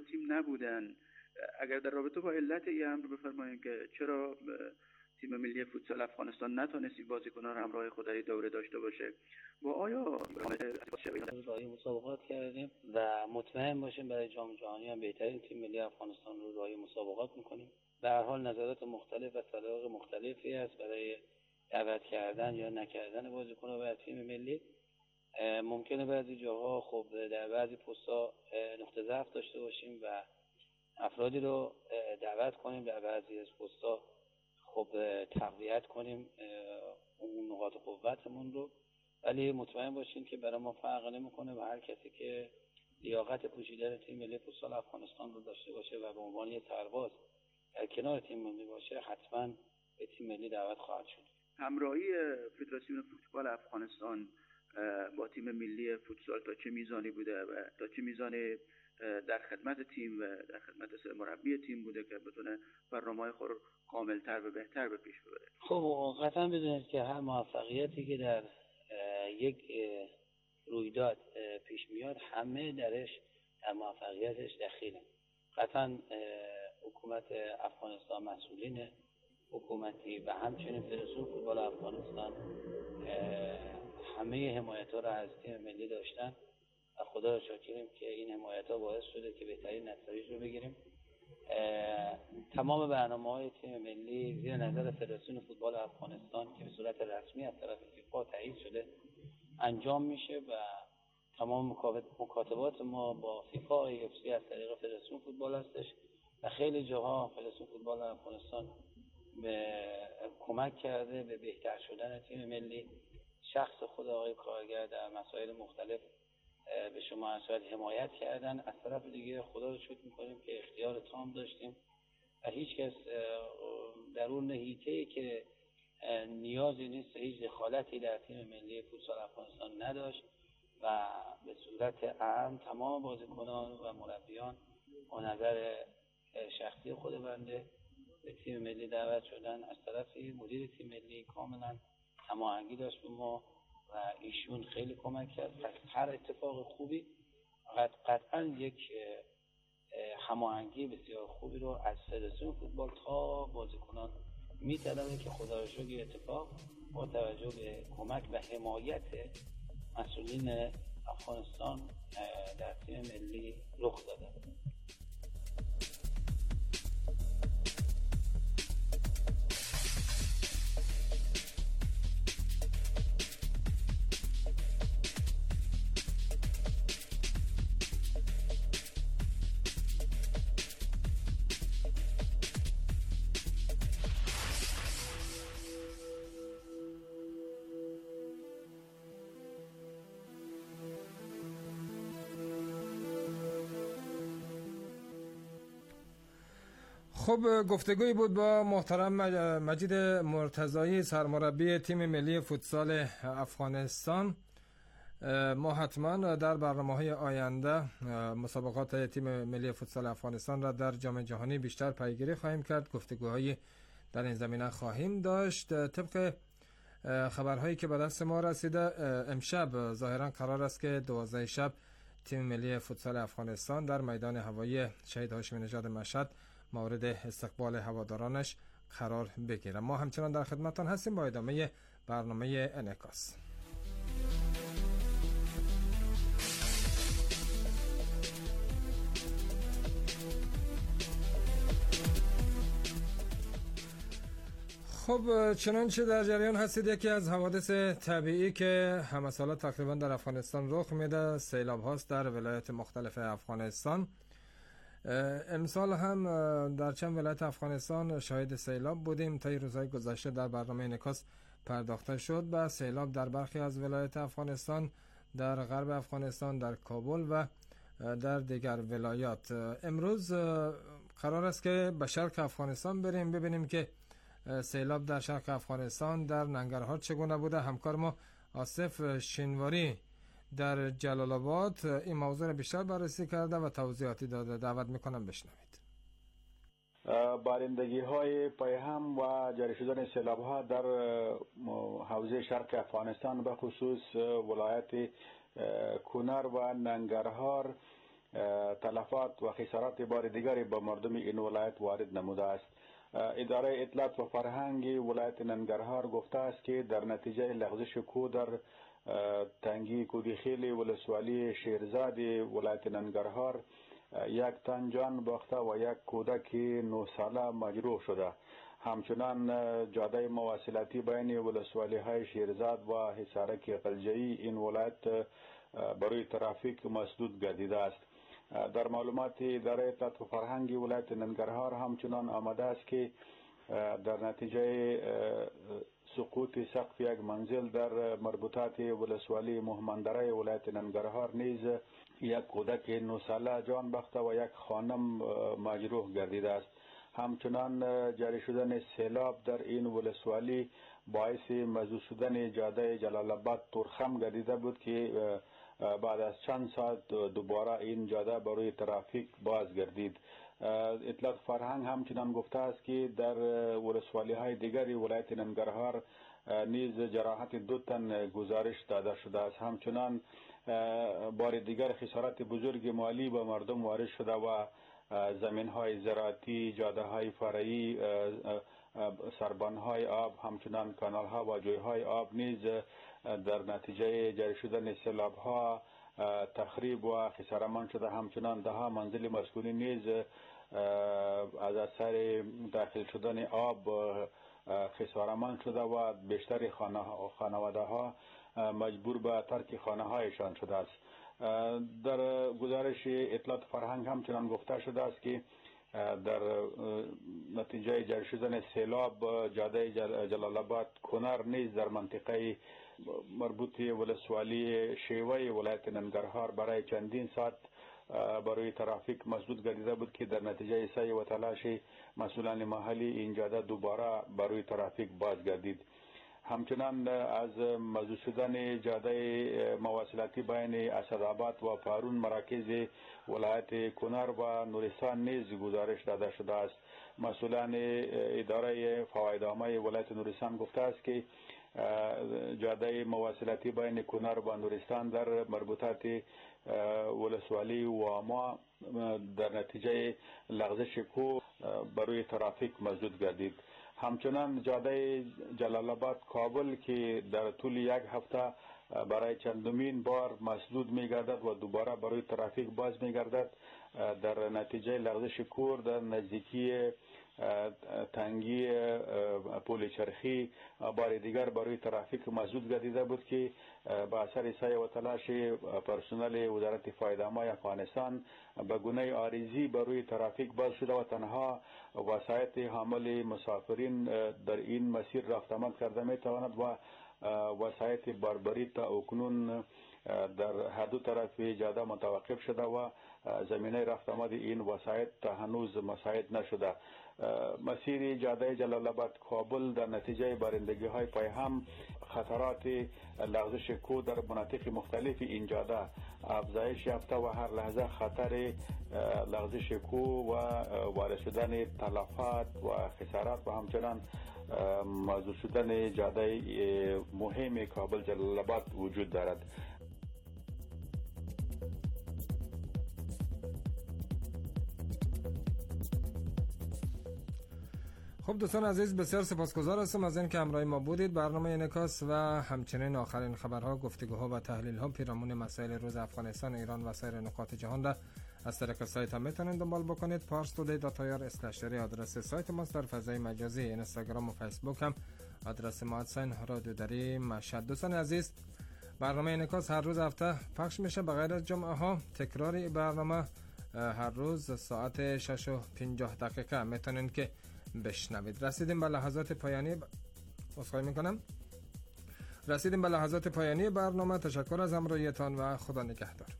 تیم نبودن. اگر در رابطه با علت این امر بفرمایید که چرا تیم ملی فوتسال افغانستان نتونست این بازیکنان همراه خود در دوره داشته باشه و آیا راهی مسابقات کردیم و مطمئن باشیم برای جام جهانی هم بهترین تیم ملی افغانستان رو راهی مسابقات میکنیم. به هر حال نظرات مختلف و سلیقه مختلفی هست برای دعوت کردن یا نکردن بازیکن‌ها برای تیم ملی. ممکنه بعضی جاها خب در بعضی پست‌ها نقطه ضعف داشته باشیم و افرادی رو دعوت کنیم در بعضی از پست‌ها خب تقویت کنیم اون نقاط قوتمون رو، ولی مطمئن باشین که برای ما فرق نمی‌کنه و هر کسی که لیاقت پوشیدن تیم ملی فوتسال افغانستان رو داشته باشه و به عنوان یک سرباز در کنار تیم ملی باشه حتما به تیم ملی دعوت خواهد شد. همراهی فدراسیون فوتبال افغانستان با تیم ملی فوتسال تا چه میزانی بوده و تا چه میزانی در خدمت تیم و در خدمت مربی تیم بوده که بتونه برنامه‌های خود رو کامل‌تر و بهتر به پیش ببره؟ خب قطعا بدونید که هر موفقیتی که در یک رویداد پیش میاد همه درش در موفقیتش دخیلن. قطعا حکومت افغانستان مسئولین حکومتی و همچنین فدراسیون فوتبال افغانستان همه حمایت‌ها را از تیم ملی داشتن و خدا را شاکریم که این حمایت‌ها باعث شده که بهترین نتایج رو بگیریم. تمام برنامه‌های تیم ملی زیر نظر فدراسیون فوتبال افغانستان که به صورت رسمی از طرف فیفا تایید شده انجام میشه و تمام مکاتبات ما با فیفا UFC از طریق فدراسیون فوتبال هستش و خیلی جاها فدراسیون فوتبال افغانستان به کمک کرده به بهتر شدن تیم ملی. شخص خود آقای کارگر در مسائل مختلف به شما اصلا حمایت کردن. از طرف دیگه خدا رو شکر می‌کنیم که اختیار تام داشتیم و هیچ کس در اون حیطه‌ای که نیازی نیست هیچ دخالتی در تیم ملی فوتسال افغانستان نداشت و به صورت عام تمام بازیکنان و مربیان با نظر شخصی خود بنده به تیم ملی دعوت شدن. از طرف مدیر تیم ملی کاملا هماهنگی داشت با ما و ایشون خیلی کمک کرد. پس هر اتفاق خوبی قطعا یک هماهنگی بسیار خوبی رو از فدراسیون فوتبال تا بازیکنان می‌طلبه که خدا رو شکر اتفاق با توجه به کمک و حمایت مسئولین افغانستان در تیم ملی رخ داده. خب گفتگوی بود با محترم مجید مرتضایی سرمربی تیم ملی فوتسال افغانستان. ما حتما در برنامه‌های آینده مسابقات تیم ملی فوتسال افغانستان را در جام جهانی بیشتر پیگیری خواهیم کرد. گفتگوهایی در این زمینه خواهیم داشت. طبق خبرهایی که به دست ما رسیده امشب ظاهرا قرار است که 12 شب تیم ملی فوتسال افغانستان در میدان هوایی شهید هاشمی نژاد مشهد مورد استقبال هوادارانش قرار بگیره. ما همچنان در خدمتتان هستیم با ادامه برنامه انعکاس. خب چنانچه در جریان هستید یکی از حوادث طبیعی که همه ساله تقریبا در افغانستان رخ میده سیلاب هاست در ولایت مختلف افغانستان. امسال هم در چند ولایت افغانستان شاهد سیلاب بودیم. طی روزهای گذشته در برنامه انعکاس پرداخته شد به سیلاب در برخی از ولایت افغانستان، در غرب افغانستان، در کابل و در دیگر ولایات. امروز قرار است که به شرق افغانستان بریم ببینیم که سیلاب در شرق افغانستان در ننگرهار چگونه بوده. همکار ما آصف شینواری در جلال آباد این موضوع را بیشتر بررسی کرده و توضیحاتی داده. دعوت میکنم بشنوید. بارندگی های پایهم و جاری شدن سیلاب ها در حوزه شرق افغانستان به خصوص ولایت کنر و ننگرهار تلفات و خسارات بار دیگری به مردم این ولایت وارد نموده است. اداره اطلاعات و فرهنگ ولایت ننگرهار گفته است که در نتیجه لغزش کو در تنگی کودخیل ولسوالی شیرزاد ولایت ننگرهار یک تن جان باخته و یک کودک 9 ساله مجروح شده. همچنان جاده مواصلاتی بین ولسوالی های شیرزاد و حصارک قلجه‌ای این ولایت برای ترافیک مسدود گردیده است. در معلومات اداره اطلاعات و فرهنگ ولایت ننگرهار همچنان آمده است که در نتیجه سقوط سقف یک منزل در مربوطات ولسوالی مهماندره ولایت ننگرهار نیز یک کودک 9 ساله جان باخته و یک خانم مجروح گردیده است. همچنان جاری شدن سیلاب در این ولسوالی باعث مسدود شدن جاده جلال آباد تورخم گردیده بود که بعد از چند ساعت دوباره این جاده برای ترافیک باز گردید. اطلاعات فرهنگ همچنان گفته است که در ولسوالی های دیگری ولایت ننگرهار نیز جراحت 2 تن گزارش داده شده است. همچنان بار دیگر خسارات بزرگ مالی به مردم وارد شده و زمین های زراعتی، جاده های فرعی، سربان های آب، همچنان کانال ها و جوی های آب نیز در نتیجه جاری شدن سیلاب ها تخریب و خساره‌مند شده. همچنان 10 منزل مسکونی نیز از اثر داخل شدن آب خساره‌مند شده و بیشتر خانواده ها مجبور به ترک خانه هایشان شده است. در گزارش اطلاعات فرهنگ همچنان گفته شده است که در نتیجه جاری شدن سیلاب جاده جلال آباد کنر نیز در منطقه مربوط ولسوالی شیوه ولایت ننگرهار برای چندین ساعت برای ترافیک مسدود گردیده بود که در نتیجه سعی و تلاش مسئولان محلی این جاده دوباره برای ترافیک باز گردید. همچنان از مسدود شدن جاده مواصلاتی بین اسدآباد و پارون مراکز ولایت کنر و نورستان نیز گزارش داده شده است. مسئولان اداره فوایدنامه ولایت نورستان گفته است که جاده مواصلاتی بین کنر و نورستان در مربوطات ولسوالی واما در نتیجه لغزش کو برای ترافیک مسدود گردید. همچنان جاده جلال آباد کابل که در طول یک هفته برای چندمین بار مسدود می گردد و دوباره برای ترافیک باز می گردد در نتیجه لغزش کور در نزدیکی تنگی پل چرخی بار دیگر برای ترافیک مسدود گردیده بود که با اثر سعی و تلاش پرسنل وزارت فایده‌نامه افغانستان به گونه عارضی برای ترافیک باز شده و تنها وسایط حامل مسافرین در این مسیر رفت آمد کرده می تواند و وسایط بربری تا اکنون در هر دو طرف جاده متوقف شده و زمینه رفت آمد این وسایط تا هنوز مساعد نشده. مسیر جاده جلال آباد کابل در نتیجه بارندگی های پایهم خطرات لغزش کو در مناطق مختلف این جاده افزایش یافته و هر لحظه خطر لغزش کو و وارد شدن تلفات و خسارات و همچنان مسدود شدن جاده مهم کابل جلال آباد وجود دارد. خب دوستان عزیز، بسیار سپاسگزار هستم از اینکه همراه ما بودید. برنامه انعکاس و همچنین آخرین خبرها، گفتگوها و تحلیل‌ها پیرامون مسائل روز افغانستان، ایران و سایر نقاط جهان را از طریق سایت هم میتونید دنبال بکنید. parstoday.ir/dari آدرس سایت ماست. در فضای مجازی اینستاگرام و فیسبوک هم آدرس ما رادیو دری مشهد. دوستان عزیز، برنامه انعکاس هر روز هفته پخش میشه به غیر از جمعه ها. تکراری برنامه هر روز ساعت 6:50 میتونید که بشنوید. رسیدیم به لحظات پایانی برنامه. تشکر از همراهیتان و خدا نگهدار.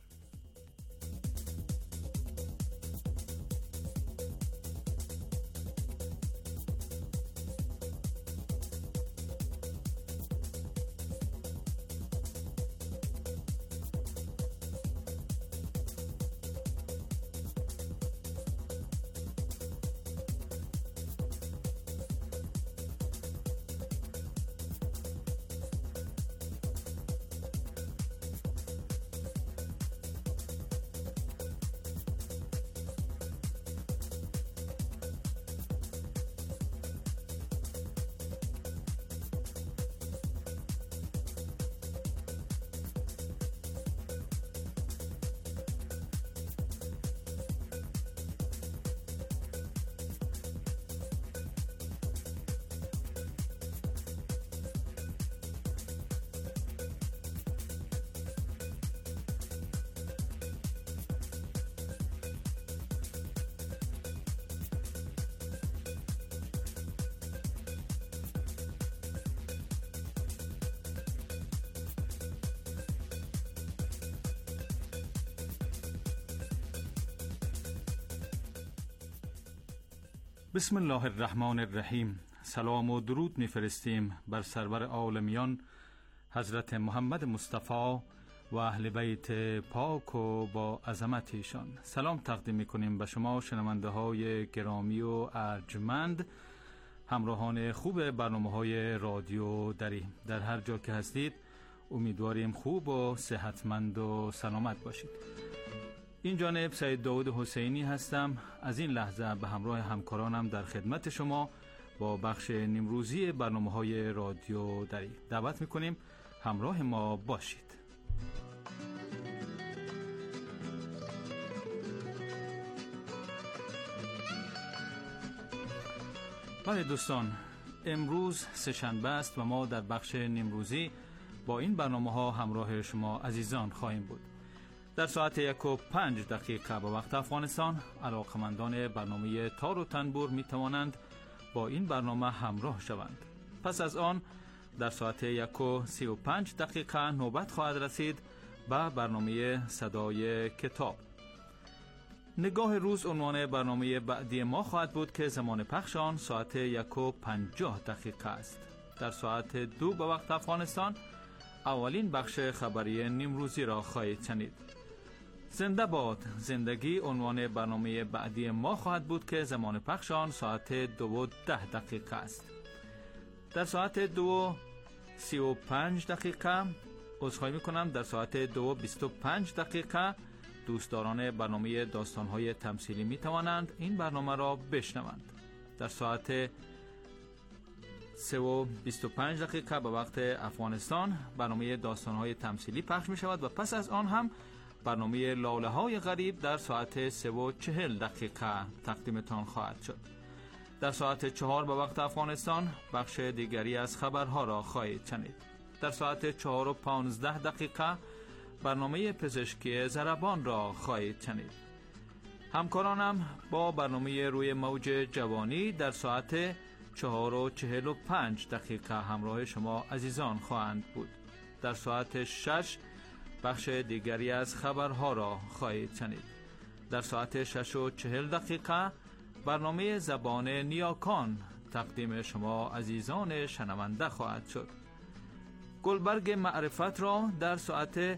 بسم الله الرحمن الرحیم. سلام و درود می‌فرستیم بر سرور عالمیان حضرت محمد مصطفی و اهل بیت پاک و با عظمت ایشان. سلام تقدیم می‌کنیم به شما شنونده های گرامی و ارجمند، همراهان خوب برنامه‌های رادیو دری. در هر جا که هستید امیدواریم خوب و صحتمند و سلامت باشید. این جانب سید داود حسینی هستم. از این لحظه به همراه همکارانم در خدمت شما با بخش نیمروزی برنامه‌های رادیو دری دعوت می‌کنیم همراه ما باشید. بله دوستان، امروز سه‌شنبه است و ما در بخش نیمروزی با این برنامه‌ها همراه شما عزیزان خواهیم بود. در ساعت 1:05 به وقت افغانستان علاقمندان برنامه تار و تنبور می توانند با این برنامه همراه شوند. پس از آن در ساعت 1:35 نوبت خواهد رسید به برنامه صدای کتاب. نگاه روز عنوان برنامه بعدی ما خواهد بود که زمان پخش آن ساعت 1:50 است. در ساعت 2 به وقت افغانستان اولین بخش خبری نیمروزی را خواهید شنید. زنده باد زندگی عنوان برنامه بعدی ما خواهد بود که زمان پخش آن ساعت 2:10 است. در ساعت 2:35 عذرخواهی می‌کنم، در ساعت 2:25 دوستداران برنامه داستان‌های تمثیلی می‌توانند این برنامه را بشنوند. در ساعت 3:25 به وقت افغانستان برنامه داستان‌های تمثیلی پخش می‌شود و پس از آن هم برنامه لاله‌های غریب در ساعت 3:40 تقدیمتان خواهد شد. در ساعت 4 به وقت افغانستان بخش دیگری از خبرها را خواهید شنید. در ساعت 4:15 برنامه پزشکی ضربان را خواهید شنید. همکارانم با برنامه روی موج جوانی در ساعت 4:45 همراه شما عزیزان خواهند بود. در ساعت 6 بخش دیگری از خبرها را خواهید شنید. در ساعت 6:40 برنامه زبان نیاکان تقدیم شما عزیزان شنونده خواهد شد. گلبرگ معرفت را در ساعت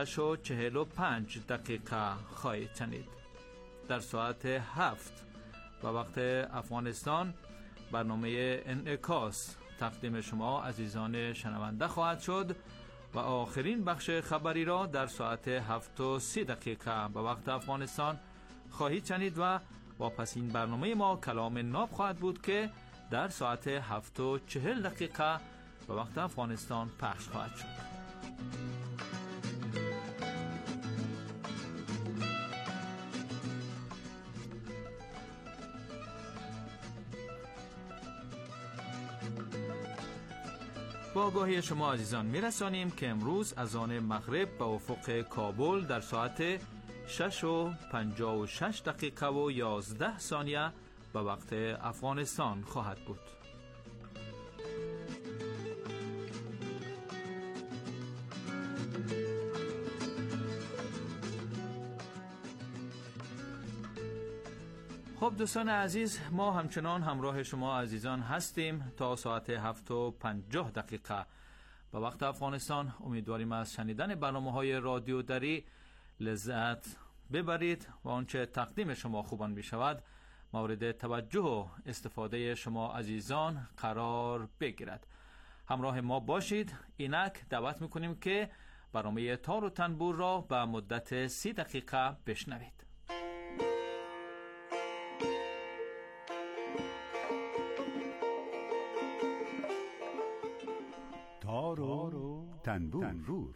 6:45 خواهید شنید. در ساعت 7 و وقت افغانستان برنامه انعکاس تقدیم شما عزیزان شنونده خواهد شد و آخرین بخش خبری را در ساعت 7:30 به وقت افغانستان خواهید شنید و واپس این برنامه ما کلام ناب خواهد بود که در ساعت 7:40 به وقت افغانستان پخش خواهد شد. با آگاهی شما عزیزان میرسانیم که امروز اذان مغرب به افق کابل در ساعت 6:56 و 11 ثانیه به وقت افغانستان خواهد بود. خب دوستان عزیز، ما همچنان همراه شما عزیزان هستیم تا ساعت 7:50 به وقت افغانستان. امیدواریم از شنیدن برنامه‌های رادیو دری لذت ببرید و آنچه تقدیم شما خوبان می‌شود مورد توجه و استفاده شما عزیزان قرار بگیرد. همراه ما باشید. اینک دعوت می‌کنیم که برنامه تار و تنبور را به مدت 30 دقیقه بشنوید. تار و تنبور.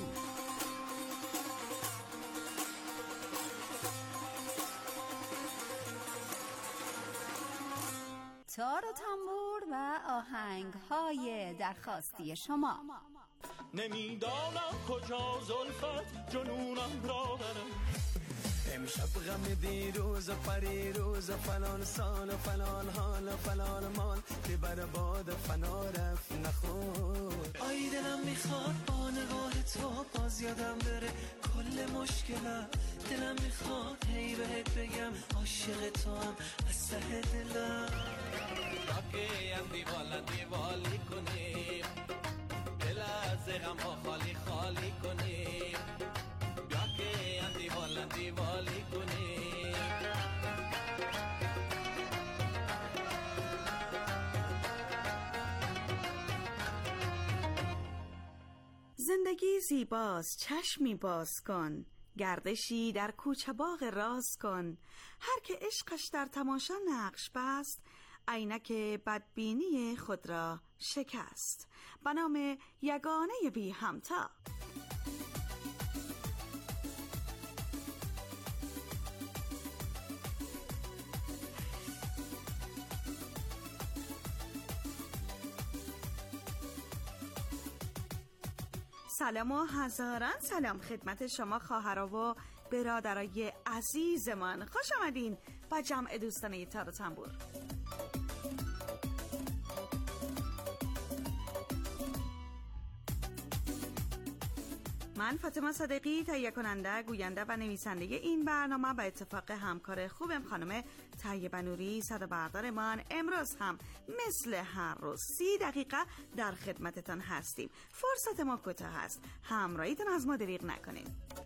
تار و تنبور و آهنگ‌های درخواستی شما. نمیدانم کجا زلفت جنونم را برم، امشب غم دیروز و پریروز و فلان سال و فلان حال و فلان مال که بر باد فنا رفت نخور. آی دلم میخواد با نگاه تو باز یادم بره کل مشکلم. دلم میخواد هی بهت بگم عاشق تو هم از ته دلم. راکه هم دیوالی کنیم دل از غم ها خالی خالی کنیم. راکه هم دیوالی کنیم. زندگی زیباست چشمی باز کن، گردشی در کوچه باغ راز کن. هر که عشقش در تماشا نقش بست، عینک بدبینی خود را شکست. به نام یگانه بی همتا. سلام و هزاران سلام خدمت شما خواهرها و برادرای عزیزمان. خوش آمدین با جمع دوستان تار و تنبور. من فاطمه صادقی تهیه کننده، گوینده و نویسنده این برنامه به اتفاق همکار خوبم خانم طیبه نوری صدا بردارمان امروز هم مثل هر روز 30 دقیقه در خدمتتان هستیم. فرصت ما کوتاه است، همراهیتون از ما دریغ نکنید.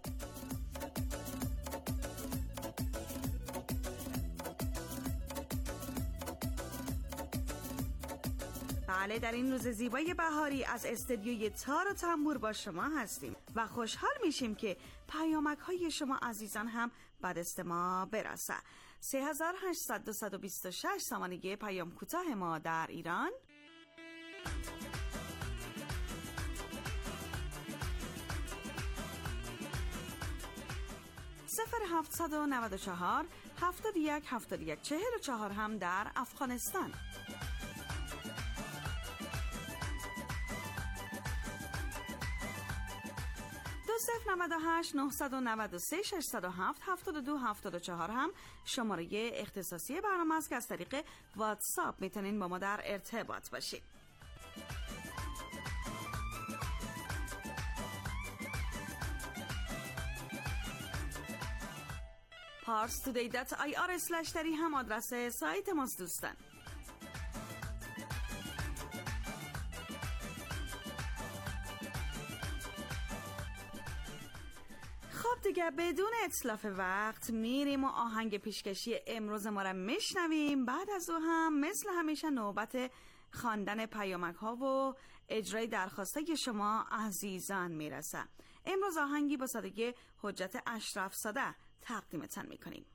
بله، در این روز زیبای بهاری از استدیوی تار و تنبور با شما هستیم و خوشحال میشیم که پیامک های شما عزیزان هم به دست ما برسه. 3800 سامانه پیام کوتاه ما در ایران، 0794 71 44 هم در افغانستان. 098 993 607 72 74 هم شماره اختصاصی برنامه است که از طریق واتساپ میتونین با ما در ارتباط باشید. parstoday.ir/dari هم آدرس سایت ماست دوستان. دیگه بدون اتلاف وقت میریم و آهنگ پیشکشی امروز ما را میشنویم. بعد از او هم مثل همیشه نوبت خواندن پیامک ها و اجرای درخواستای شما عزیزان میرسه. امروز آهنگی با سادگی حجت اشرف زاده تقدیمتان میکنیم.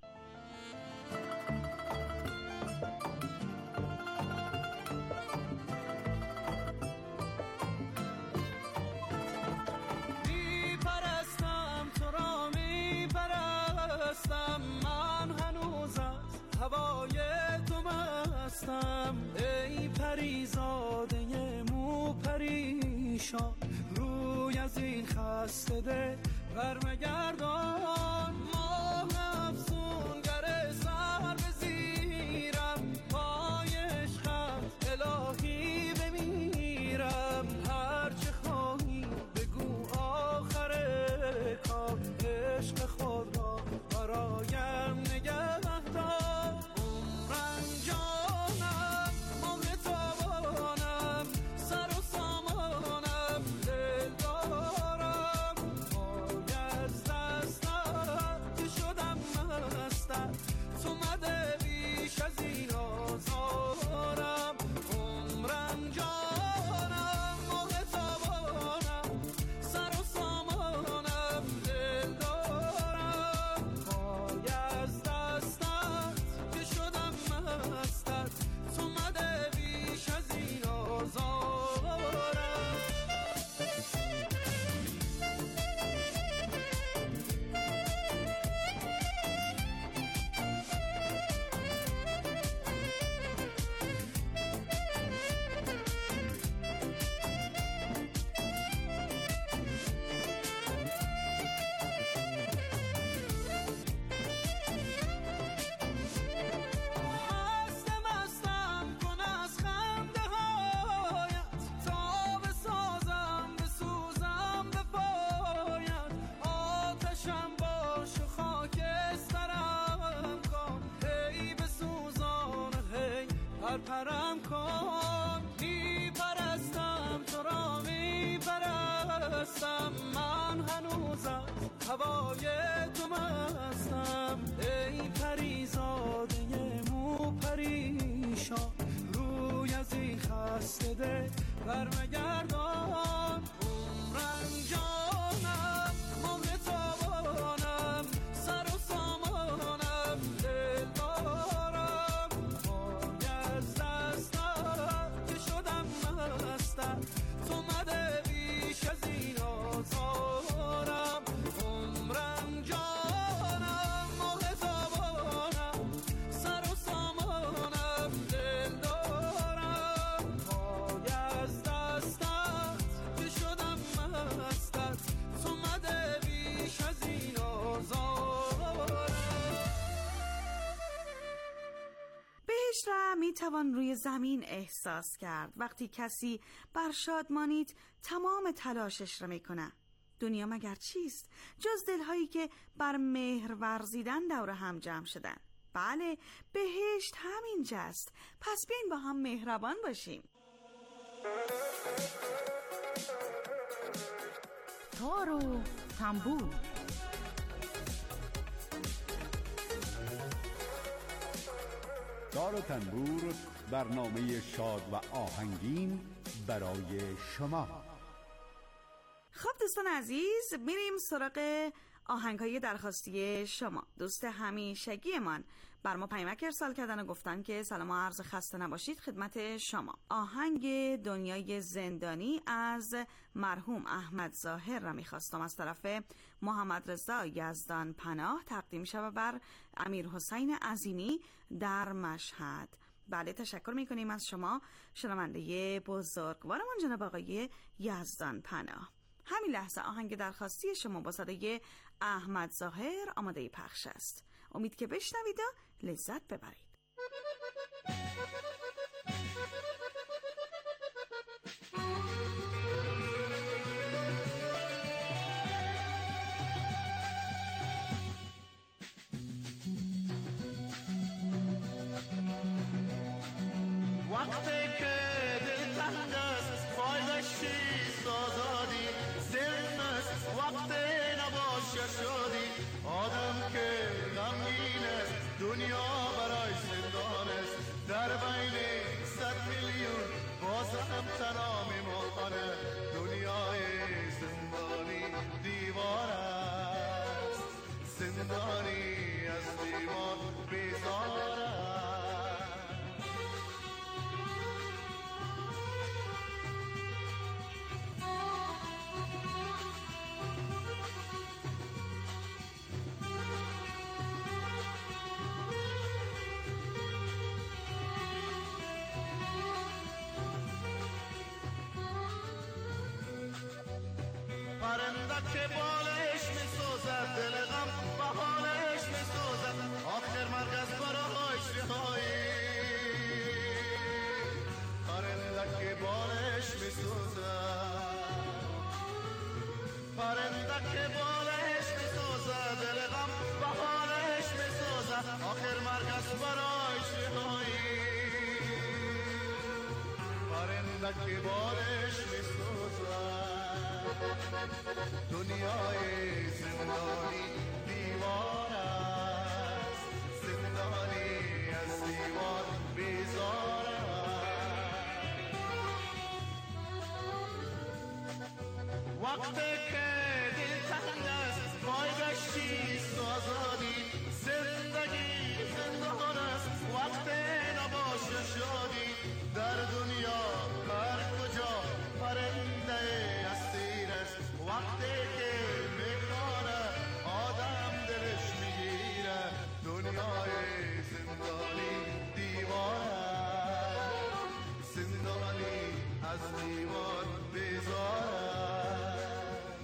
من هنوز از هوای تو مستم. ای پریزاده مو پریشان، روی از این خسته ده برمگردان. ماه افسونگر سر بزیرم، پای عشقت الهی بمیرم. هرچه خواهی بگو آخر کار، عشق خود را برایم نگه دار. عمرم جانم مهر تابانم، سر و سامانم دل دارم. پای از دست پرپرم کن، میپرستم تو را میپرستم، من هنوزم هوای تو مستم. ای پریزاده مو پریشان، روی از این خسته دل برمگردان. عمرم جانم مهر تابانم، سر و سامانم دل دارم. پای از دستم که شدم مستم، تو مده بیش از این آزارم. عمرم جانم مهر تابانم، سر و سامانم دل دارم. پای از دستم که شدم مستم، تو مده بیش از این آزارم. بهشت را می توان روی زمین احساس کرد وقتی کسی بر شادمانیت تمام تلاشش را می کنه. دنیا مگر چیست جز دلهایی که بر مهر ورزیدن دور هم جمع شدن؟ بله، بهشت همینجاست. پس بیاین با هم مهربان باشیم. تار و تنبور. تار و تنبور، برنامه شاد و آهنگین برای شما. خب دوستان عزیز، میریم سراغ آهنگ‌های درخواستی شما. دوست همیشگی من بر ما پیامک ارسال کردن و گفتن که سلام و عرض خسته نباشید خدمت شما. آهنگ دنیای زندانی از مرحوم احمد ظاهر را میخواستم از طرف محمد رضا یزدان پناه تقدیم شود بر امیر حسین عظیمی در مشهد. بله، تشکر میکنیم از شما شنونده بزرگوارمان جناب آقای یزدان پناه. همین لحظه آهنگ درخواستی شما با صدای احمد ظاهر آماده پخش است. امید که بشنوید و لذت ببرید. وقتی که دل تنگ است فایدش چیست آزادی، ذهن است وقتی نباشه شادی. آدم که غمگین است دنیا برای زندان است، در بین 100 میلیون باز هم تنها میمانه. دنیای زندانی دیوار است، زندانی از دیوار بیزار است. پرنده که بالش میسوزد، دل غم به حالش میسوزد، آخر مرگ از برایش رهایی. پرنده که بالش میسوزد، پرنده که بالش میسوزد، دل غم به حالش میسوزد، آخر مرگ از برایش رهایی. پرنده که بالش میسوزد. دنیای زندانی دیوار است، زندانی از دیوار بیزار است. وقتی که دل تنگ است پایگش چیست آزادی، زندگی زندان است وقتی نباشه شادی. در دنیا هر کجا پرنده اسیر است، وقتی که میخوانه آدم دلش میگیره. دنیای زندانی دیوار است، زندانی از دیوار بیزار است.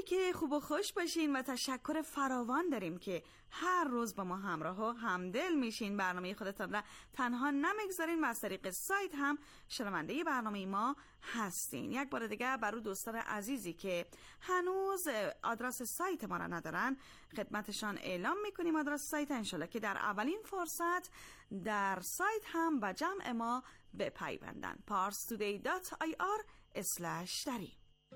حالی که خوب و خوش باشین و تشکر فراوان داریم که هر روز با ما همراه و همدل میشین، برنامه خودتان را تنها نمیگذارین و از طریق سایت هم شنونده برنامه ما هستین. یک بار دیگه برای دوستان عزیزی که هنوز آدرس سایت ما را ندارن خدمتشان اعلام میکنیم آدرس سایت، انشالله که در اولین فرصت در سایت هم به جمع ما بپیوندن. parstoday.ir/dari.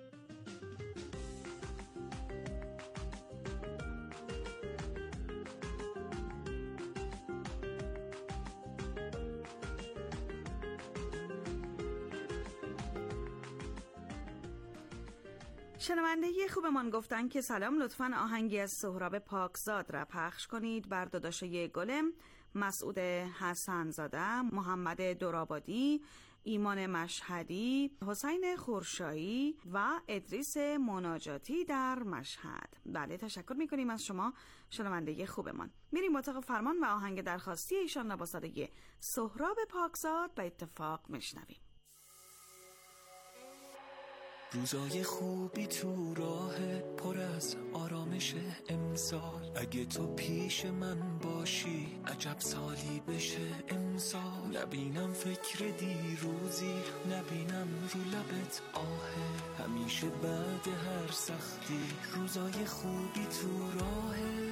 شنونده خوبمان گفتن که سلام، لطفاً آهنگی از سهراب پاکزاد را پخش کنید بر داداشای گلم، مسعود حسن‌زاده، محمد دورابادی، ایمان مشهدی، حسین خورشایی و ادریس مناجاتی در مشهد. بله، تشکر میکنیم از شما شنونده خوبمان. میریم مطابق فرمان و آهنگ درخواستی ایشان را با صدای سهراب پاکزاد به اتفاق میشنویم. روزای خوبی تو راه پر از آرامش امسال، اگه تو پیش من باشی عجب سالی بشه امسال. نبینم فکر دیروزی، نبینم رو لبت آهه، همیشه بعد هر سختی روزای خوبی تو راهه.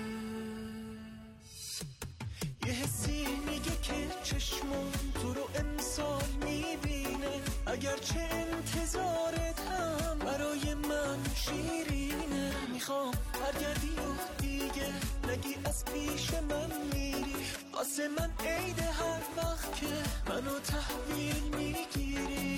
یه حسی میگه که چشمم تو رو امسال میبینه، اگرچه انتظارت هم برای من شیرینه. میخوام برگردی و دیگه نگی از پیش من میری، واسه من عید هر وقت که منو تحویل میگیری.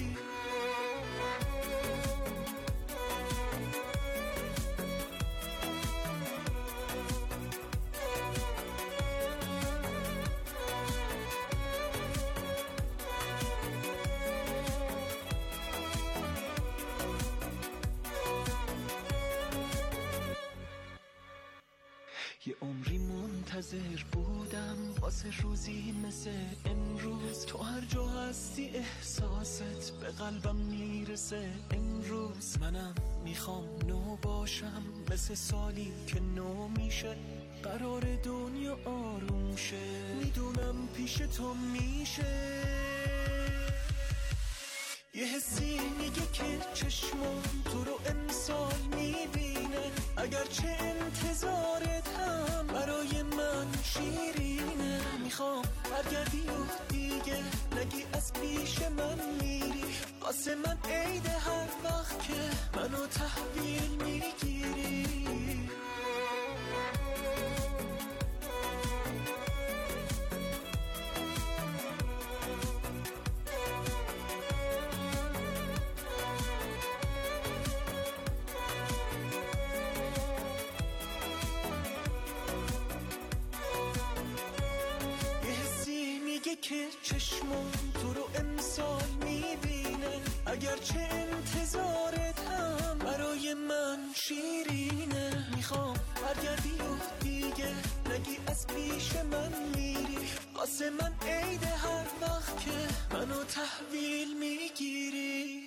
یه عمری منتظر بودم واسه روزی مثل امروز، تو هر جا هستی احساست به قلبم میرسه امروز. منم میخوام نو باشم مثل سالی که نو میشه، قرار دنیا آروم شه، میدونم پیش تو میشه. یه حسی میگه که چشمم تو رو امسال میبینه، اگرچه انتظارت هم برای من شیرینه. میخوام برگردی و دیگه نگی از پیش من میری، واسه من عید هر وقت که منو تحویل میگیری. که چشمم تو رو امسال میبینه، اگرچه انتظارت هم برای من شیرینه. میخوام برگردی و دیگه نگی از پیش من میری، واسه من عید هر وقت که منو تحویل میگیری.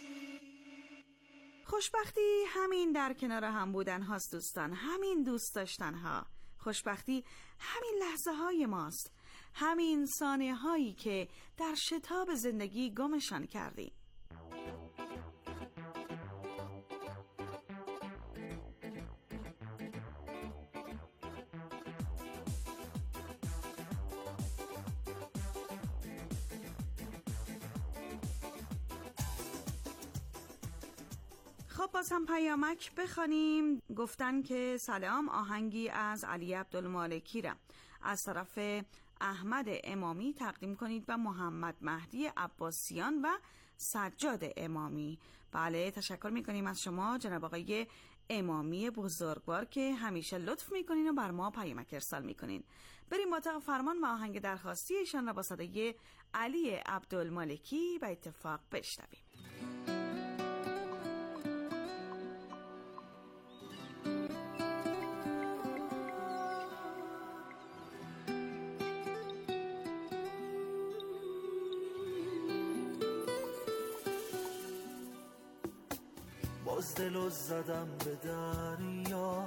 خوشبختی همین در کنار هم بودن هاست دوستان، همین دوست داشتن ها. خوشبختی همین لحظه های ماست، همین ثانیه هایی که در شتاب زندگی گمشان کردیم. خب باز هم پیامک بخوانیم. گفتن که سلام، آهنگی از علی عبدالمالکی را از طرف احمد امامی تقدیم کنید و محمد مهدی عباسیان و سجاد امامی. بله، تشکر میکنیم از شما جناب آقای امامی بزرگوار که همیشه لطف میکنین و بر ما پیامک ارسال میکنین. بریم مطابق فرمان و آهنگ درخواستی ایشان را با صدای علی عبدالمالکی به اتفاق بشنویم. باز دلو زدم به دریا،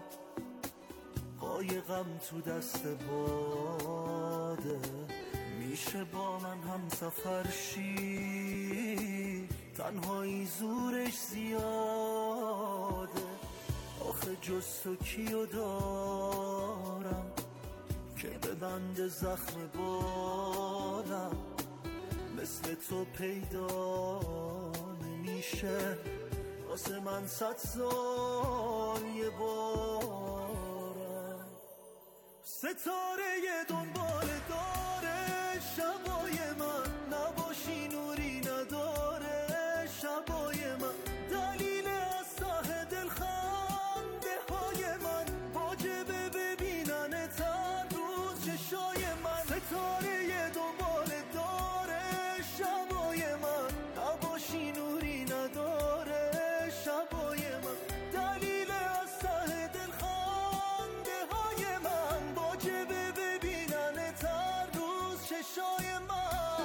قایقم تو دست باده. میشه با من هم سفر شی، تنهایی زورش زیاده. آخه جز تو کیو دارم که ببند زخم بالم، مثل تو پیدا نمیشه واسه من 100 سال یه بارم. ستاره دنبال داره شبای من، نباشی نوری نداره شبای من. دلیل از ته دل خنده های من، واجبه ببینن تر روز چشای من. ستاره دنبال داره شبای من، نباشی نوری نداره شبای من. دلیل از ته دل خنده های من، واجبه ببینن تر روز چشای من.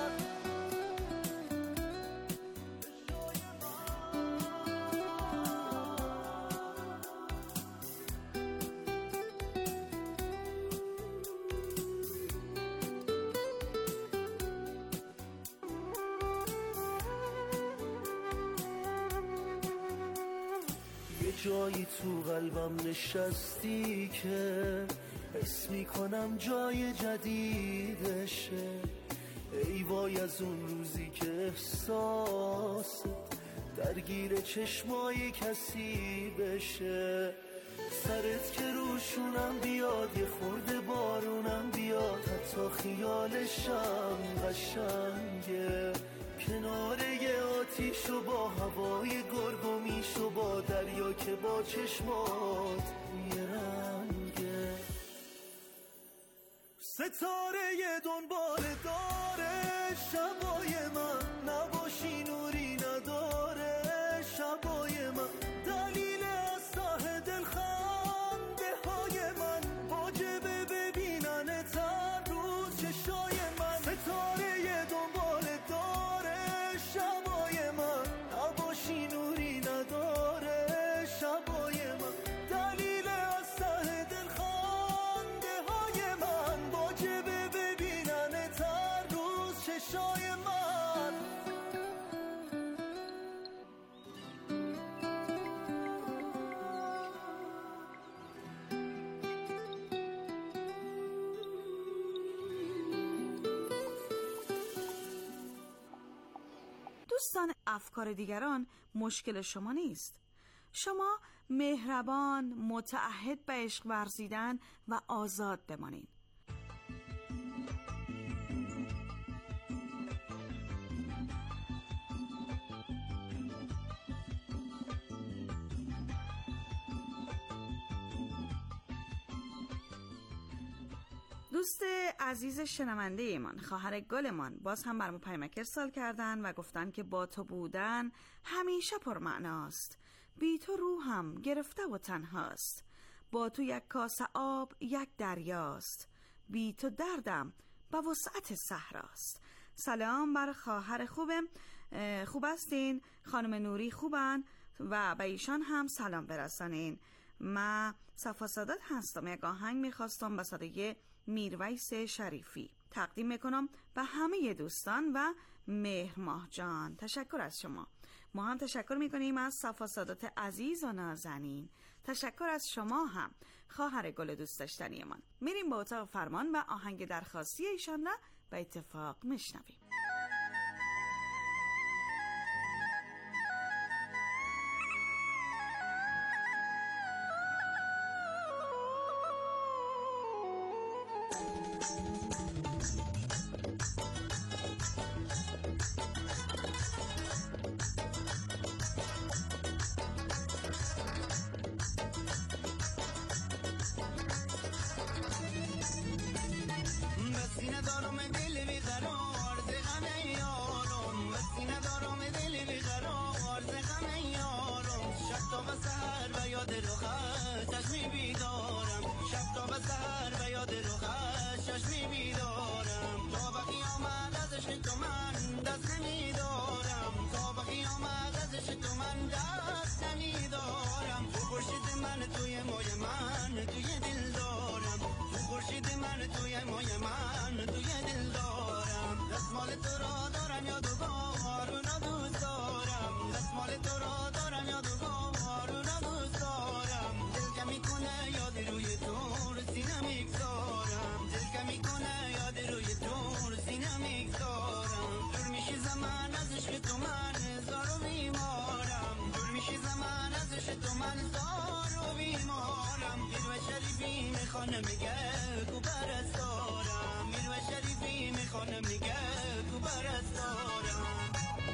جایی تو قلبم نشستی که حس میکنم جای جدیدشه. ای وای از اون روزی که احساست درگیر چشمای کسی بشه. سرت که روشونم بیاد، یه خورده بارونم بیاد، حتی خیالشم قشنگه. کناره یه آتیش و با هوای گرگومیش و با دریا که با چشمات یه رنگه. ستاره یه دنبال داره شبای من، نباشی نوری نداره شبای من. دلیل از ته دل خنده های من، واجبه ببینن تر روز چشای من. ستاره یه دنبال داره شبای من، نباشی نوری نداره شبای من. دلیل از ته دل خنده های من، واجبه ببینن تر روز چشای من. دوستان، افکار دیگران مشکل شما نیست. شما مهربان، متعهد به عشق ورزیدن و آزاد بمانید. دوست عزیز شنونده ایمان، خواهر گلمان، باز هم برمو پیامک ارسال کردن و گفتن که با تو بودن همیشه پرمعناست. بی تو روحم گرفته و تنهاست. با تو یک کاسه آب یک دریاست. بی تو دردم با وسعت صحراست. سلام بر خواهر خوب هستین؟ خانم نوری خوبن و به ایشان هم سلام برسانین. من صفا سادات هستم. یک آهنگ میخواستم به صدای میرویس شریفی تقدیم میکنم به همه دوستان و مهرماه جان. تشکر از شما. ما هم تشکر میکنیم از صفا سادات عزیز و نازنین. تشکر از شما هم خواهر گل دوست داشتنی من. میریم با اتاق فرمان و آهنگ درخواستی ایشان را به اتفاق میشنویم. تو من دست نمیدارم. من توی موی من توی دل دارم تو خورشید من توی موی من توی دل دارم دستمال تو را دارم یادگار اونا دوست دارم دستمال تو را دارم یادگار اونا دوست دارم دل که میکنه یاد روی تو سینه میگذارم دل که میکنه یاد روی تو سینه میگذارم دور میشی زمان از عشق تو من زار و بیمارم دور میشی زمان از عشق تو من زار و بیمارم میرو شریفی میخوانه میگه کو پرستارم میرو شریفی میخوانه میگه کو پرستارم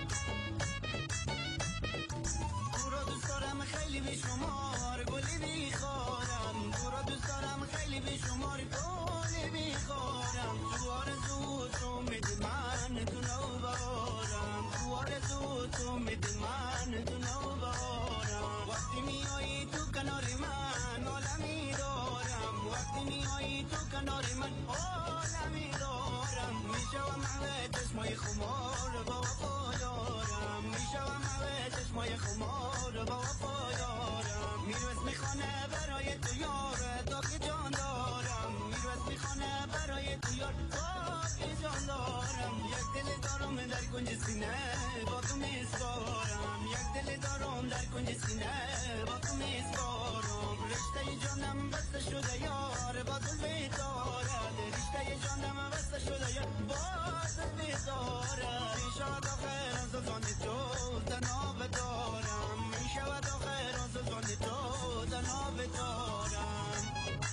تو را دوست دارم خیلی بیشمار گلی بیخارم تو را دوست دارم خیلی بیشمار گلی بیخارم تو آرزو تو میدی من تو نوبارم تو آرزو تو میدی من تو نوبارم وقتی میایی تو کنار من عالمی دارم وقتی میایی تو کنار من عالمی دارم میشوم همه چشمای خمار با وفادارم میشوم همه چشمای خمار با وفادارم میروز میخانه برای تو یار تا که جان دارم میروز میخانه برای تو یار تا که جان دارم یک دل دارم در کنج سینه با تو میسپارم یک دل دارم در کنج سینه با تو میسپارم رشته جانم بسته شده یار با تو بیدارد رشته جانم بسته شده یار با تو بیدارد میشود آخر از زن تو تنها بدارم میشود آخر از زن تو تنها بدارم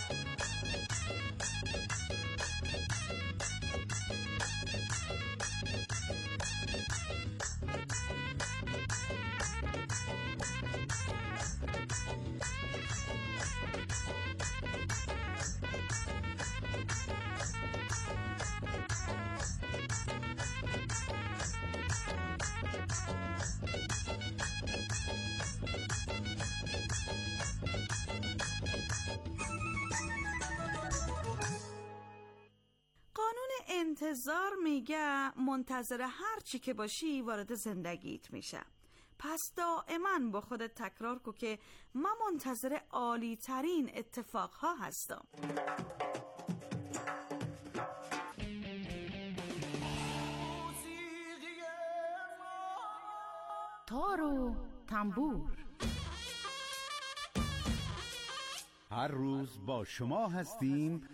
انتظار میگه منتظر هر چی که باشی وارد زندگیت میشه. پس دائما با خودت تکرار کن که من منتظر عالی ترین اتفاقها هستم. تار و تنبور هر روز با شما هستیم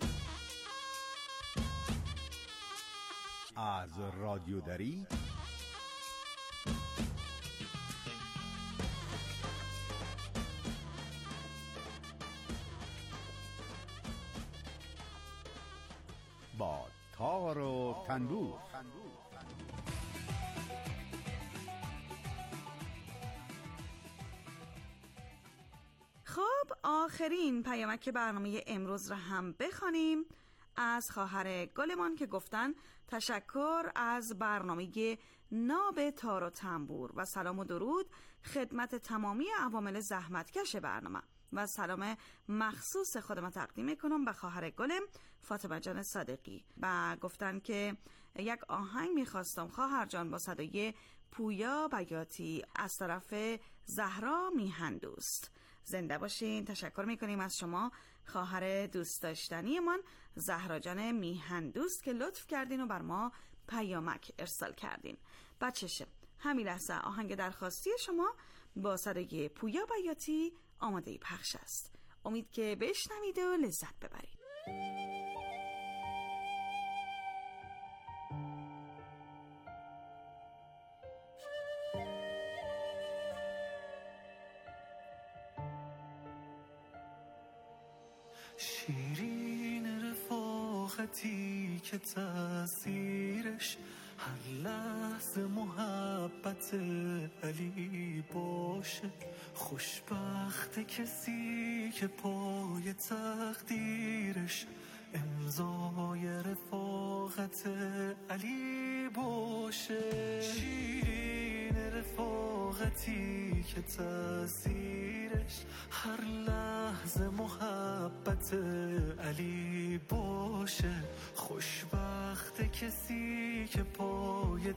از رادیو دری با تار و تنبور. خب آخرین پیامک برنامه امروز را هم بخوانیم از خواهر گلمان که گفتن تشکر از برنامه ناب تار و تنبور و سلام و درود خدمت تمامی عوامل زحمتکش برنامه و سلام مخصوص خودم تقدیم میکنم به خواهر گلم فاطمه جان صادقی و گفتن که یک آهنگ میخواستم خواهر جان با صدای پویا بیاتی از طرف زهرا میهندوست. زنده باشین. تشکر میکنیم از شما خواهر دوست داشتنی من زهرا جان میهندوست که لطف کردین و بر ما پیامک ارسال کردین. بچشه همین لحظه آهنگ درخواستی شما با صدای پویا بیاتی آماده پخش است. امید که بشنوید و لذت ببرید. شیرین رفاقتی که تأثیرش هر لحظه محبت علی باشه، خوشبخت کسی که پای تقدیرش امضای رفاقت علی باشه. شیرین رفاقتی که تأثیرش هر لحظه محبت علی باشه، خوشبخت کسی که پای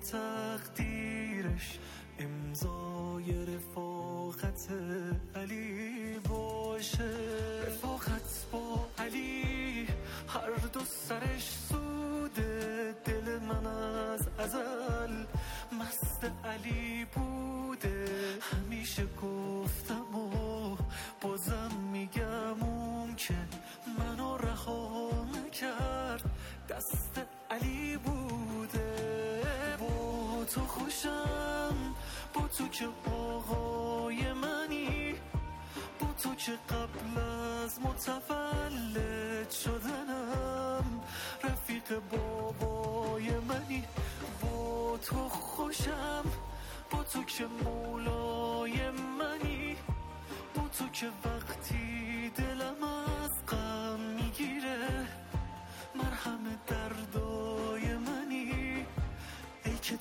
تقدیرش امضای رفاقت علی باشه. بشه. رفاقت با علی هر دو سرش سوده، دل من از ازل مست علی بوده. همیشه گفتم و بازم میگم اون که منو رها نکرد دست علی بوده. با تو خوشم، با تو که آقای منی، با تو که قبل از متولد شدنم رفیق بابای منی. با تو خوشم، با تو که مولای منی، با تو که وقتی دلم از غم میگیره مرهم دردای منی. ای که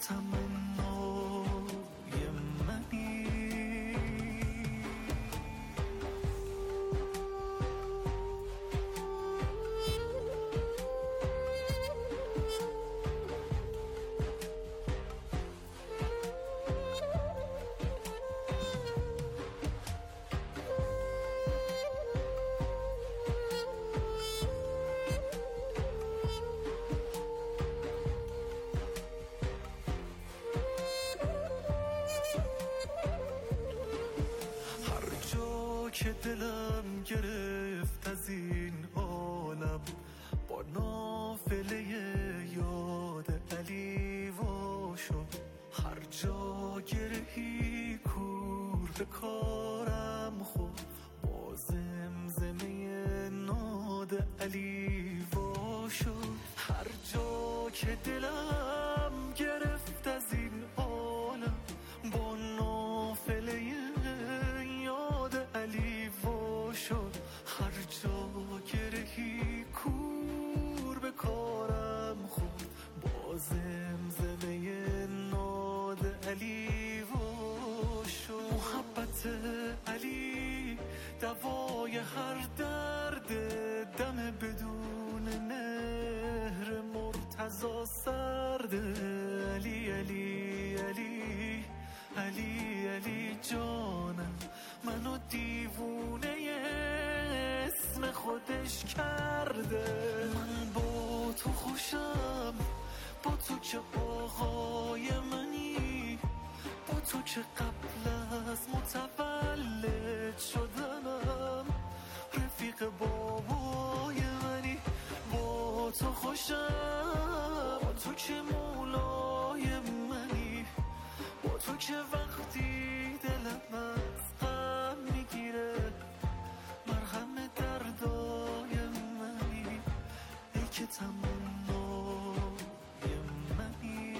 تمنای منی. که دلم گرفت از این عالم با نافله یاد علی وا شد. هر جا گرهی کور به کارم خود، با زمزمه ناد علی وا شد. هر جا که دلم گرفت از این عالم با نافله یاد علی وا شد. هر جا گرهی کور به کارم خود، با زمزمه ناد علی وا شد. محبت علی دوای هر درد، دم بدون مهر مرتضی سرد. علی علی علی علی علی جانم منو دیوونه اسم خودش کرده. من با تو خوشم، با تو که آقای منی، با تو که قبل از متولد شدنم رفیق بابای منی. با تو خوشم، با تو که مولای منی، با تو که وقتی دلم از غم میگیره مرهم دردای منی. ای که تمنای منی.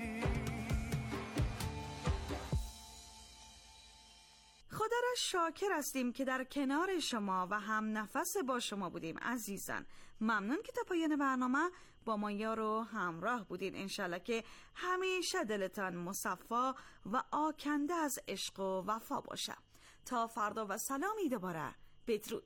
خدا را شاکر هستیم که در کنار شما و هم نفس با شما بودیم عزیزان. ممنون که تا پایان برنامه با ما یار و همراه بودین. انشالله که همیشه دلتان مصفا و آکنده از عشق و وفا باشه. تا فردا و سلامی دوباره. بدرود.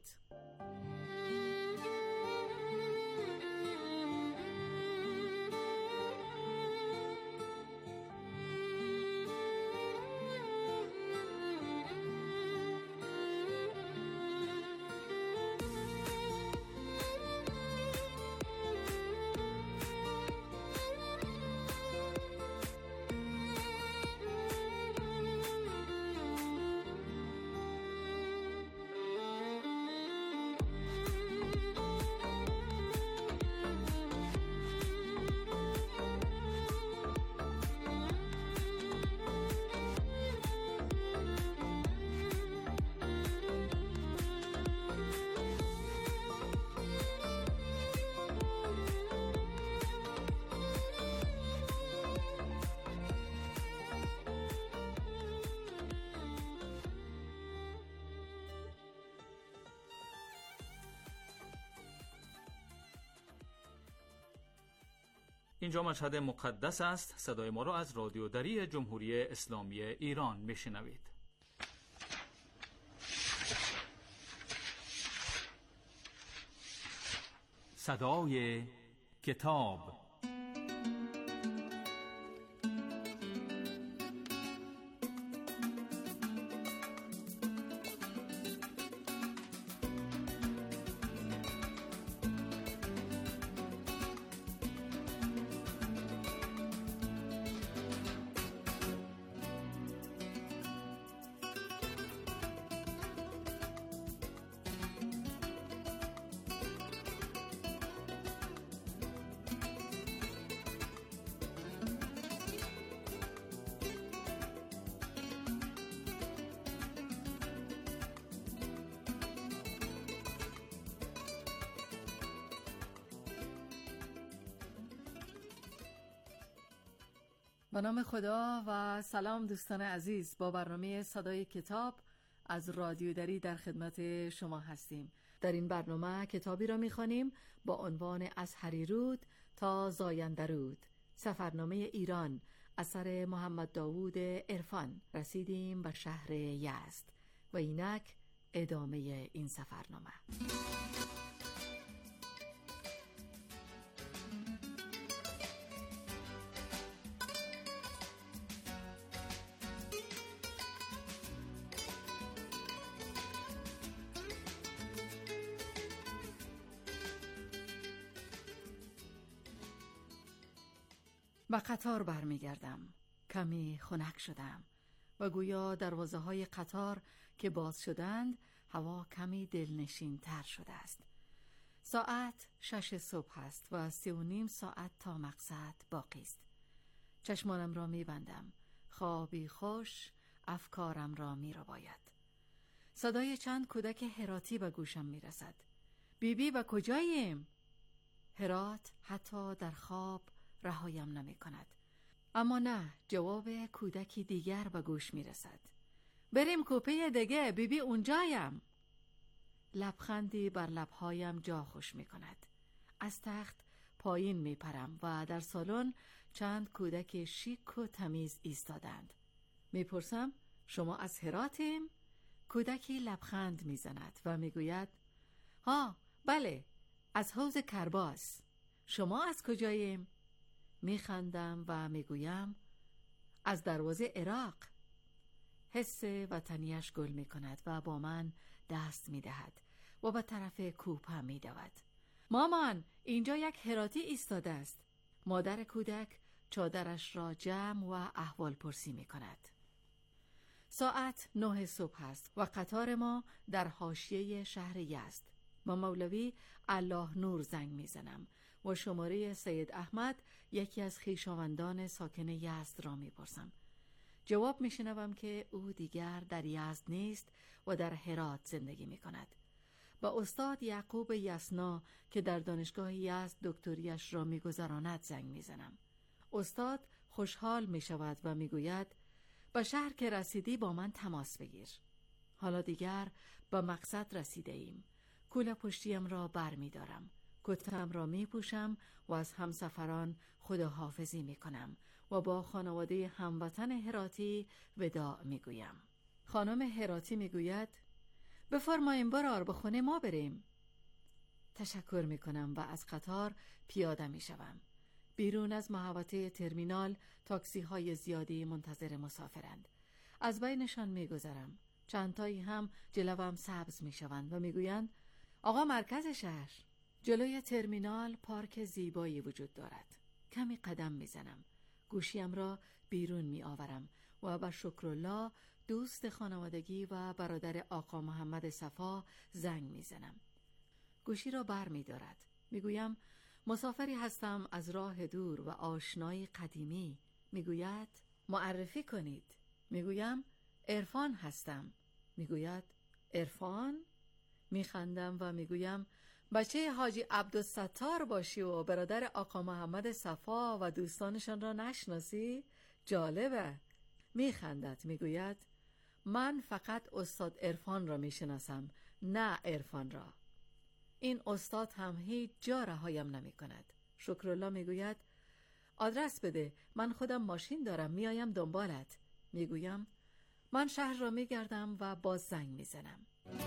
اینجا مشهد مقدس است. صدای ما را از رادیو دری جمهوری اسلامی ایران میشنوید. صدای کتاب. به نام خدا و سلام دوستان عزیز. با برنامه صدای کتاب از رادیو دری در خدمت شما هستیم. در این برنامه کتابی را می‌خوانیم با عنوان از هریرود تا زایندرود، سفرنامه ایران، اثر محمد داوود عرفان. رسیدیم به شهر یزد و اینک ادامه این سفرنامه. به قطار برمیگردم. کمی خنک شدم و گویا دروازه های قطار که باز شدند هوا کمی دلنشین تر شده است. ساعت 6 صبح است و 3.5 ساعت تا مقصد باقی است. چشمانم را میبندم. خوابی خوش افکارم را میرباید. صدای چند کودک هراتی به گوشم میرسد. بیبی به کجاییم؟ هرات حتی در خواب رهایم نمی کند. اما نه، جواب کودکی دیگر به گوش می رسد. بریم کوپه دیگه، بیبی اونجایم. لبخندی بر لبهایم جا خوش می کند. از تخت پایین می پرم و در سالن چند کودک شیک و تمیز ایستادند. می پرسم شما از هراتیم؟ کودکی لبخند می زند و می گوید ها بله، از حوض کرباس. شما از کجاییم؟ میخندم و میگویم از دروازه عراق. حس وطنیش گل میکند و با من دست میدهد و به طرف کوپه میدود. مامان، اینجا یک هراتی ایستاده است. مادر کودک چادرش را جمع و احوال پرسی میکند. ساعت 9 صبح است و قطار ما در حاشیه شهر یزد. با مولوی الله نور زنگ میزنم و شماره سید احمد، یکی از خویشاوندان ساکن یزد را میپرسم. جواب میشنوم که او دیگر در یزد نیست و در هرات زندگی میکند. با استاد یعقوب یسنا که در دانشگاه یزد دکتریش را میگذراند زنگ میزنم. استاد خوشحال میشود و میگوید به شهر که رسیدی با من تماس بگیر. حالا دیگر به مقصد رسیده ایم. کوله پشتیم را بر می دارم. کتم را می پوشم و از همسفران خداحافظی می کنم و با خانواده هموطن هراتی وداع می گویم. خانم هراتی می گوید بفرماییم برار به خونه ما بریم. تشکر می کنم و از قطار پیاده می شوم. بیرون از محوطه ترمینال تاکسی های زیادی منتظر مسافرند. از بینشان می گذرم. چندتایی هم جلوم سبز می شوند و می گویند آقا مرکز شهر. جلوی ترمینال پارک زیبایی وجود دارد. کمی قدم میزنم. گوشیم را بیرون می آورم و با شکرالله دوست خانوادگی و برادر آقا محمد صفا زنگ میزنم. گوشی را بر می دارد. میگویم مسافری هستم از راه دور و آشنای قدیمی. میگوید معرفی کنید. میگویم عرفان هستم. میگوید عرفان؟ میخندم و میگویم بچه حاجی عبدالستار باشی و برادر آقا محمد صفا و دوستانشان را نشناسی؟ جالبه. میخندد. میگوید من فقط استاد عرفان را میشناسم، نه عرفان را. این استاد هم هیچ جا رهایم نمی کند. شکرالله میگوید آدرس بده، من خودم ماشین دارم، میایم دنبالت. میگویم من شهر را میگردم و باز زنگ میزنم.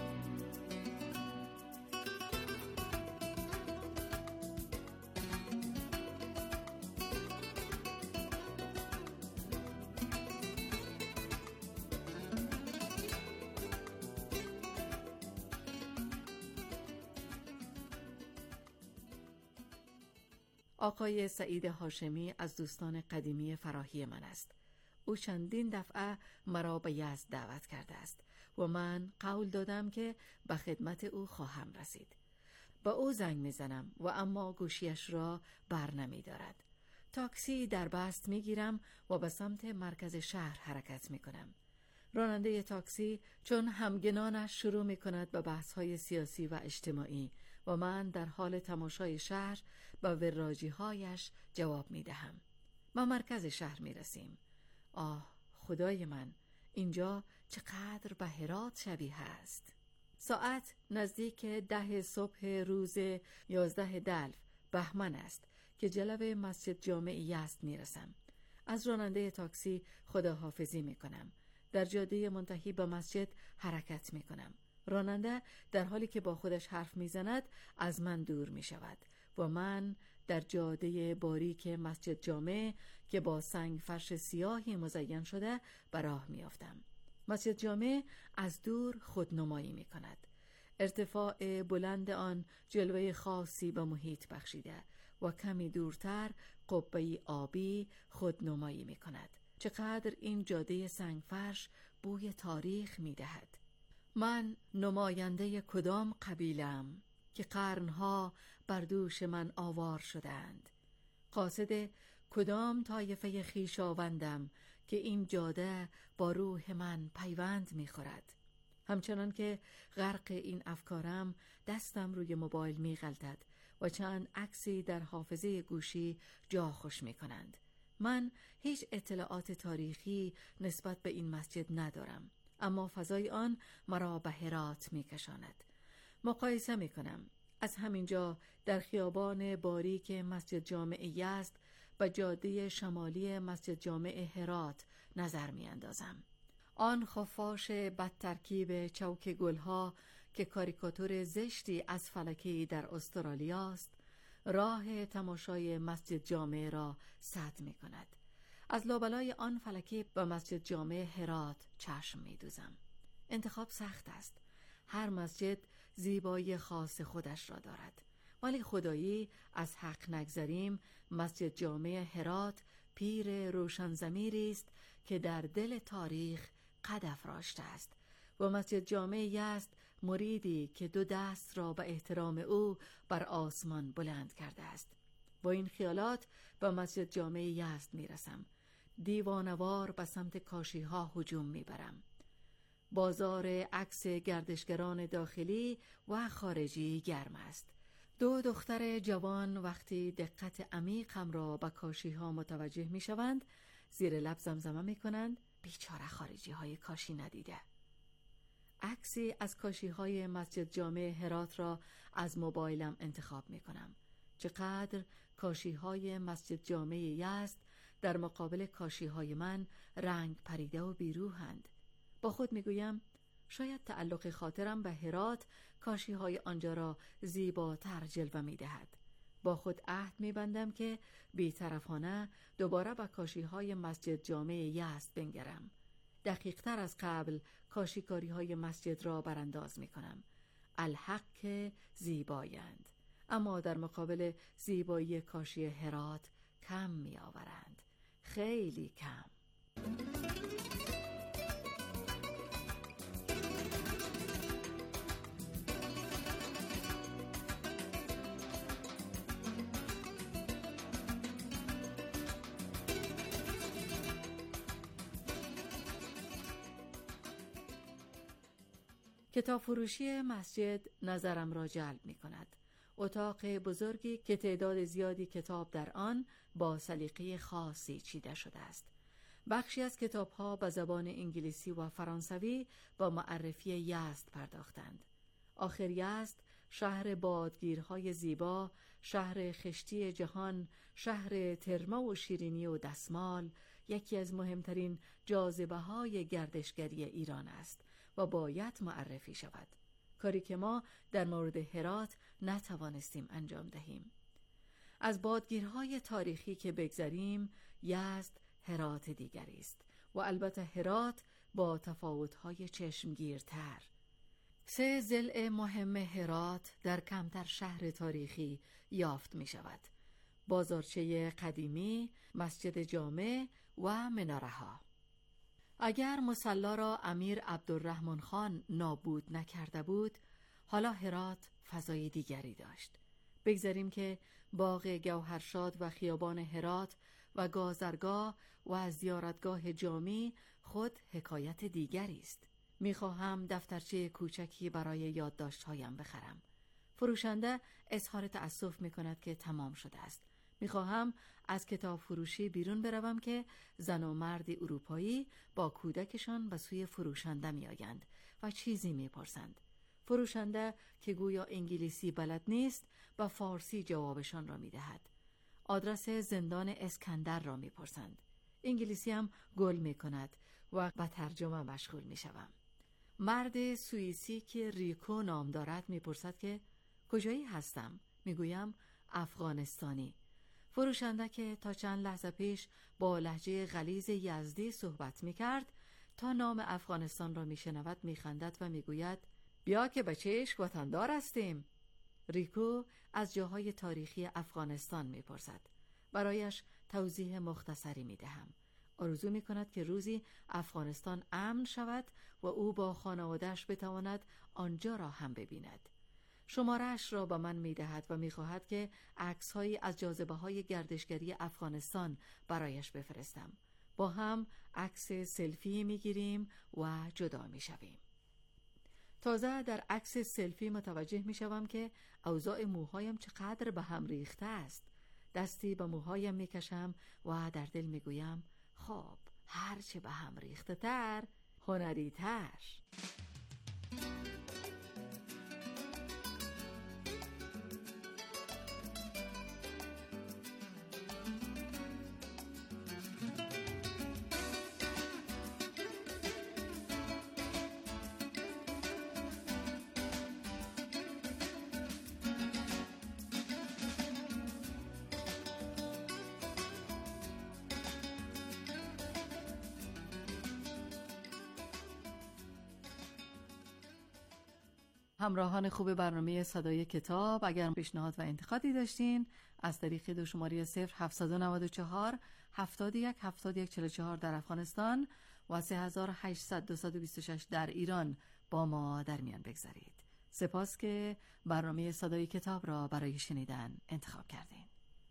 آقای سعید هاشمی از دوستان قدیمی فراحی من است. او چندین دفعه مرا به یزد دعوت کرده است و من قول دادم که به خدمت او خواهم رسید. با او زنگ میزنم و اما گوشیش را بر نمی دارد. تاکسی در بست میگیرم و به سمت مرکز شهر حرکت میکنم. راننده تاکسی چون همگنانش شروع میکند به بحث‌های سیاسی و اجتماعی و من در حال تماشای شهر به وراجی‌هایش جواب میدهم. و مرکز شهر می رسیم. آه خدای من، اینجا چقدر به هرات شبیه است. ساعت نزدیک 10 صبح روز 11 دلو بهمن است که جلو مسجد جامع یزد می رسم. از راننده تاکسی خداحافظی می کنم. در جاده منتهی به مسجد حرکت می کنم. راننده در حالی که با خودش حرف می زند از من دور می شود و من در جاده باریک مسجد جامع که با سنگ فرش سیاهی مزین شده به راه می افتم. مسجد جامع از دور خودنمایی می کند. ارتفاع بلند آن جلوه خاصی به محیط بخشیده و کمی دورتر قبه‌ای آبی خودنمایی می کند. چقدر این جاده سنگفرش بوی تاریخ می دهد. من نماینده کدام قبیله‌ام که قرنها بر دوش من آوار شدند؟ قاصد کدام طایفه خویشاوندم که این جاده با روح من پیوند می خورد؟ همچنان که غرق این افکارم دستم روی موبایل می غلطد و چند عکسی در حافظه گوشی جا خوش می کنند. من هیچ اطلاعات تاریخی نسبت به این مسجد ندارم، اما فضای آن مرا به هرات می کشاند. مقایسه می کنم. از همینجا در خیابان باریک مسجد جامع یزد و جاده شمالی مسجد جامع هرات نظر می اندازم. آن خفاش بدترکیب چوک گلها که کاریکاتور زشتی از فلکی در استرالیا است، راه تماشای مسجد جامع را سد می کند. از لابلای آن فلکی به مسجد جامع هرات چشم می دوزم. انتخاب سخت است. هر مسجد زیبایی خاص خودش را دارد، ولی خدایی از حق نگذریم، مسجد جامع هرات پیر روشن ضمیری است که در دل تاریخ قد افراشته است و مسجد جامع یزد مریدی که 2 دست را به احترام او بر آسمان بلند کرده است. با این خیالات به مسجد جامع یزد می رسم. دیوانوار به سمت کاشی ها هجوم می برم. بازار عکس گردشگران داخلی و خارجی گرم است. 2 دختر جوان وقتی دقت عمیقم را به کاشی ها متوجه می شوند، زیر لب زمزمه می کنند بیچاره خارجی های کاشی ندیده. عکسی از کاشی های مسجد جامع هرات را از موبایلم انتخاب می کنم. چقدر کاشی های مسجد جامع یزد در مقابل کاشی های من رنگ پریده و بیروحند. با خود می گویم شاید تعلق خاطرم به هرات کاشی های آنجا را زیباتر جلوه می دهد. با خود عهد می بندم که بی‌طرفانه دوباره به کاشی های مسجد جامع یزد بنگرم. دقیق تر از قبل کاشیکاری های مسجد را برانداز می کنم. الحق زیبایند، اما در مقابل زیبایی کاشی هرات کم می آورند. خیلی کم. کتاب فروشی مسجد نظرم را جلب می کند. اتاق بزرگی که تعداد زیادی کتاب در آن با سلیقه خاصی چیده شده است. بخشی از کتاب‌ها به زبان انگلیسی و فرانسوی با معرفی یزد پرداختند. آخر یزد شهر بادگیرهای زیبا، شهر خشتی جهان، شهر ترمه و شیرینی و دستمال، یکی از مهمترین جاذبه‌های گردشگری ایران است و باید معرفی شود. کاری که ما در مورد هرات نتوانستیم انجام دهیم. از بادگیرهای تاریخی که بگذریم، یزد هرات دیگری است و البته هرات با تفاوت‌های چشمگیرتر. 3 ضلع مهم هرات در کمتر شهر تاریخی یافت می شود: بازارچه قدیمی، مسجد جامع و مناره‌ها. اگر مصلی را امیر عبدالرحمن خان نابود نکرده بود، حالا هرات فضای دیگری داشت. بگذاریم که باغ گوهرشاد و خیابان هرات و گازرگاه و زیارتگاه جامی خود حکایت دیگری است. میخواهم دفترچه کوچکی برای یادداشت‌هایم بخرم. فروشنده اظهار تأسف میکند که تمام شده است. میخواهم از کتاب فروشی بیرون بروم که زن و مردی اروپایی با کودکشان به سوی فروشنده میآیند و چیزی میپرسند. فروشنده که گویا انگلیسی بلد نیست با فارسی جوابشان را میدهد. آدرس زندان اسکندر را میپرسند. انگلیسی هم گل میکند و با ترجمه مشغول میشوم. مرد سوئیسی که ریکو نام دارد میپرسد که کجایی هستم؟ میگویم افغانستانی. فروشنده که تا چند لحظه پیش با لهجه غلیظ یزدی صحبت میکرد تا نام افغانستان را میشنود میخندد و میگوید بیا که به چشم وطندار هستیم. ریکو از جاهای تاریخی افغانستان میپرسد. برایش توضیح مختصری میدهم. آرزو میکند که روزی افغانستان امن شود و او با خانواده‌اش بتواند آنجا را هم ببیند. شماره‌اش را به من میدهد و میخواهد که عکس‌هایی از جاذبه‌های گردشگری افغانستان برایش بفرستم. با هم عکس سلفی میگیریم و جدا میشویم. تازه در عکس سلفی متوجه میشوم که اوضاع موهایم چقدر به هم ریخته است. دستی به موهایم میکشم و در دل میگویم خب هرچه به هم ریخته تر هنری تر. همراهان خوب برنامه صدای کتاب، اگر پیشنهاد و انتقادی داشتین از طریق دو شماره 0794 71 71 44 در افغانستان و 3800 226 در ایران با ما در میان بگذارید. سپاس که برنامه صدای کتاب را برای شنیدن انتخاب کردین.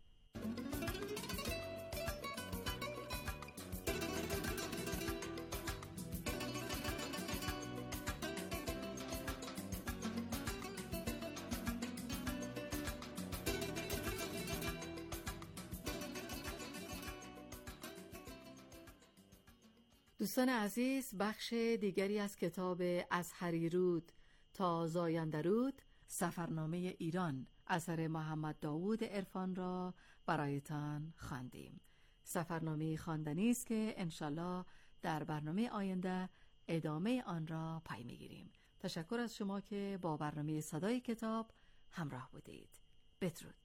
دوستان عزیز، بخش دیگری از کتاب از هریرود تا زایندرود سفرنامه ایران اثر محمد داوود عرفان را برایتان خواندیم. سفرنامه خواندنی است که انشالله در برنامه آینده ادامه آن را پی میگیریم. تشکر از شما که با برنامه صدای کتاب همراه بودید. بدرود.